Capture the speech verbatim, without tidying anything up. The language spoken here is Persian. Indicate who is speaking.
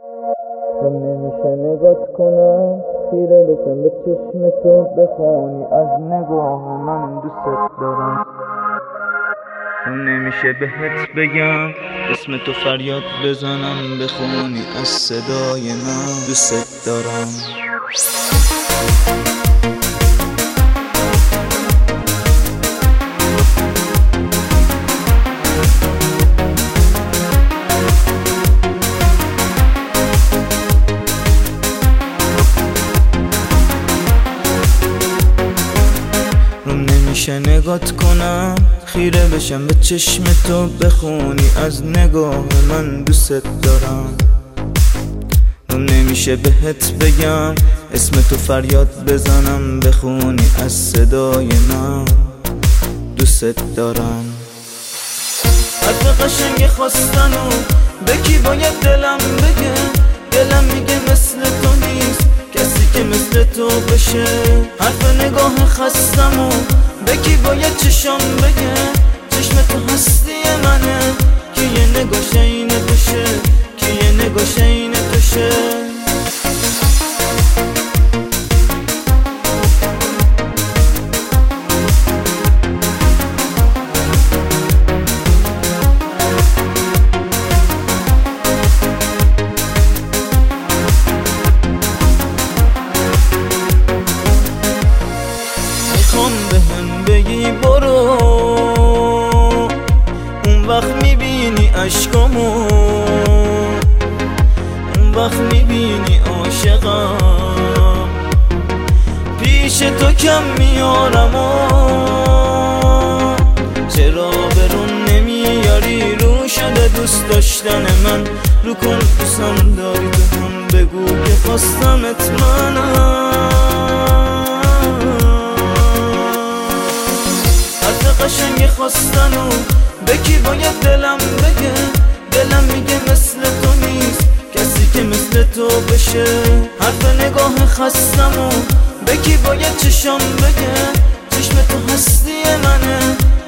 Speaker 1: تو نمیشه نگات کنم خیره بشم به چشم تو بخونی از نگاه من دوست دارم. تو نمیشه بهت بگم اسم تو فریاد بزنم بخونی از صدای من دوست دارم. نمیشه نگات کنم خیره بشم به چشم تو بخونی از نگاه من دوست دارم. نمیشه بهت بگم اسم تو فریاد بزنم بخونی از صدای من دوست دارم. حرف قشنگ خواستن و به کی باید دلم بگه؟ دلم میگه مثل تو نیست کسی که مثل تو بشه. حرف نگاه خستم و به کی باید چشم بگه؟ چشم تو هستی منه که یه نگاش این توشه که یه نگاش این توشه. میخوام بهم بگی برو اون وقت میبینی عشقامو، اون وقت میبینی عاشقم پیش تو کم میارم و چرا برون نمیاری؟ رو شده دوست داشتن من رو کن دوستم داری تو هم بگو که خواستمت منم. قشنگ خواستن و به کی باید دلم بگه؟ دلم میگه مثل تو نیست کسی که مثل تو بشه. حرف نگاه خستم و به کی باید چشم بگه؟ چشم تو هستی منه